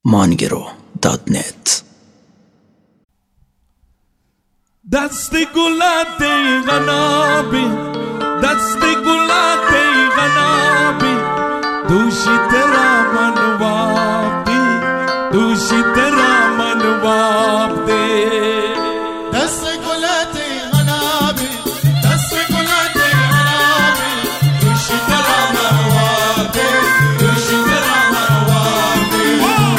mangro.net. دست گلت ای غنابی، دست گلت ای غنابی، دوشی ترا من وابدی، دوشی ترا من وابدی. دست گلت ای غنابی، دست گلت ای غنابی، دوشی ترا من وابدی، دوشی ترا من وابدی.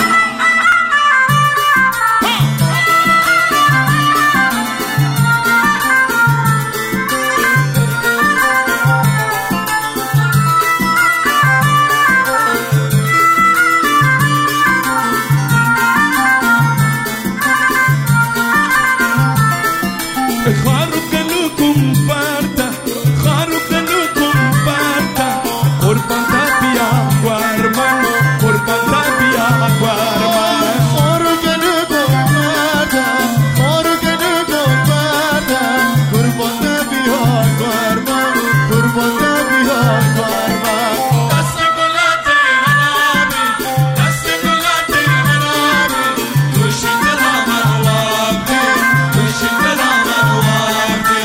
خارو کنوکم برده، خارو کنوکم برده، قربان تبیا قرمان، قربان تبیا قرمان. خارو کنوکم برده، خارو کنوکم برده، قربان تبیا قرمان، قربان تبیا قرمان. دست گلت ای غنابی، دست گلت ای غنابی، دوشی ترا من وابدی، دوشی ترا من وابدی.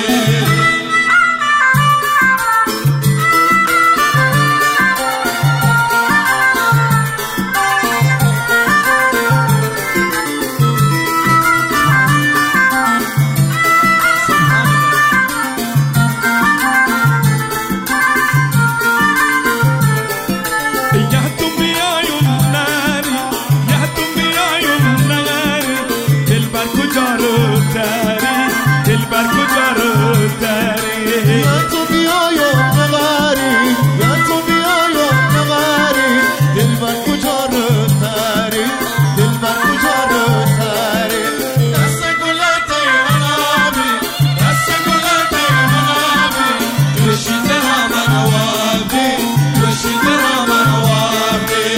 Ya tu بیایم نری، یا تو بیایم نری، دلبر کجا رو داری، دلبر کجا رو داری. یا تو بیایم نغاری، یا تو بیایم نغاری، دلبر کجا رو داری، دلبر کجا رو داری. دست گلت ای غنابی، دست گلت ای غنابی، دوشی ترا من وابدی، دوشی ترا من وابدی.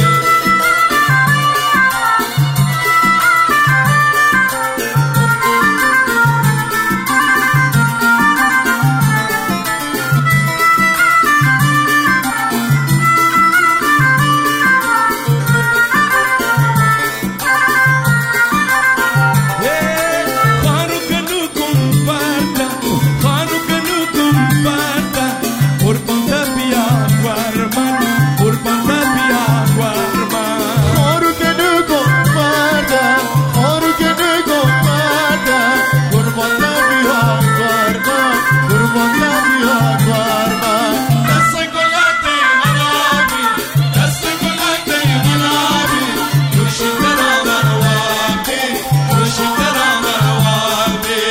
خارو کنوکم برده، خارو کنوکم برده، قربان تبیا قرمان، قربان تبیا قرمان. خارو کنوکم برده، خارو کنوکم برده، قربان نبیا قربان، قربان نبیا قربان. دست گلت ای غنابی، دست گلت ای غنابی، دوشی ترا من وابدی، دوشی ترا من وابدی.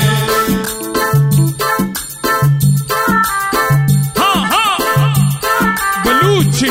ها ها بلوچی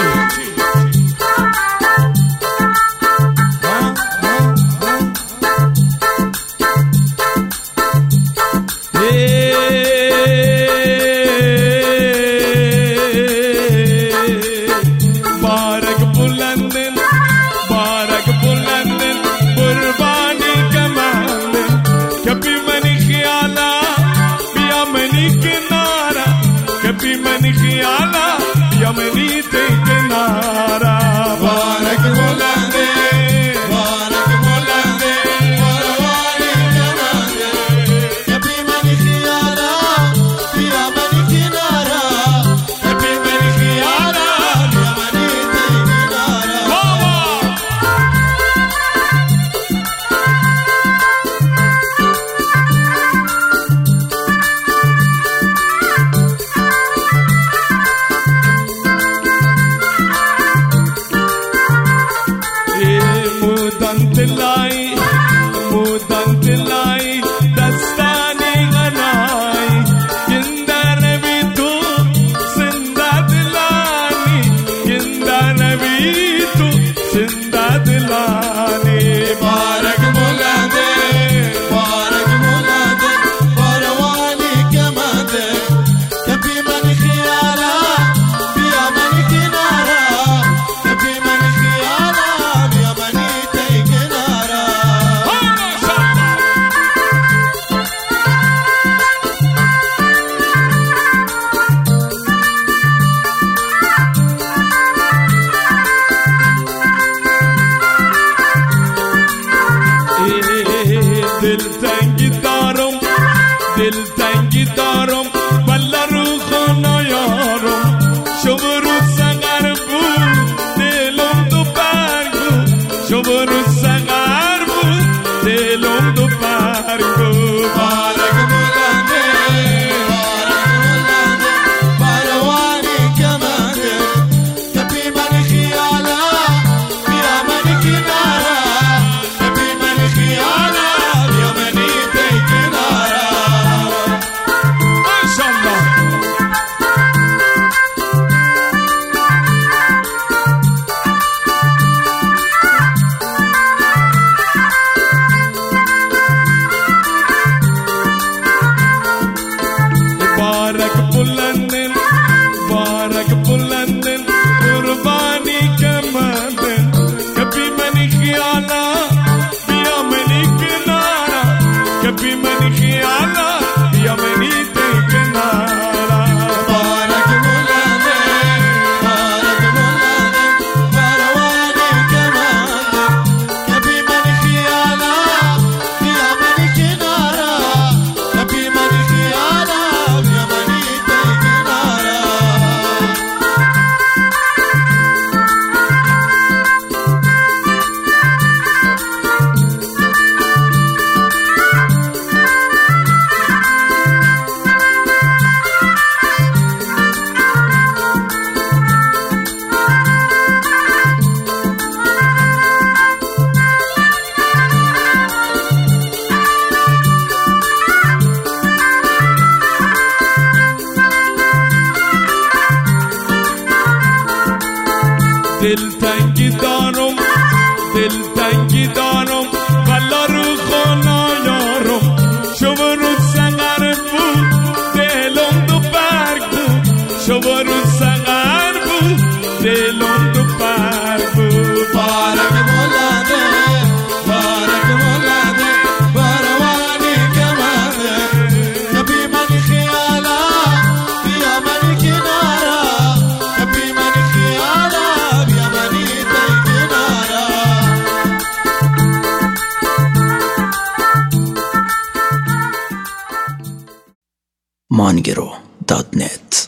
بارک بلندن، بارک بلندن، قربانی کمالن، کبھی منی خیالا بیا منی کنارا، کبھی منی خیالا بیا منی تے کنارا. بارک بلندے، بارک بلندے، قربانی کمالے، کبھی من خیالا بیا من کنارا، کبھی من خیالا بیا من کنارا. مودن دلای، مودن دلای، دستانی غنای، گنده نبی تو زنده دلانی، گنده نبی تو زنده دلانی. بارک بلندے، بارک بلندے، قربانی کمالے، کبھی من خیالا بیا من کنارا، کبھی من خیالا بیا من تے کنارا. شب و روز سقر بود دلم دو برگ بود. بارک بلنده بروانی کمنده کپی من خیالا بیا من کنارا کپی من خیالا بیا منی تی کنارا. ماشاءالله. بارک بلندن بارک بلندن قربانی کمندن کبھی منی خیالا بیا منی کنارا کبھی منی خیالا بیا منی تی کنارا. بارک بلنده بروانی کمنده کپی من خیالا بیا من کنارا کپی من خیالا بیا منی تی کنارا. دل تنگی دارم والا رو خانا یارم شب و روز سقر بود دلم دو برگ بود شب و روز سقر بود دلم دو برگ بود. بارک بلنده بروانی کمنده کپی من خیالا بیا من کنارا کپی من خیالا بیا منی تی کنارا. mangero.net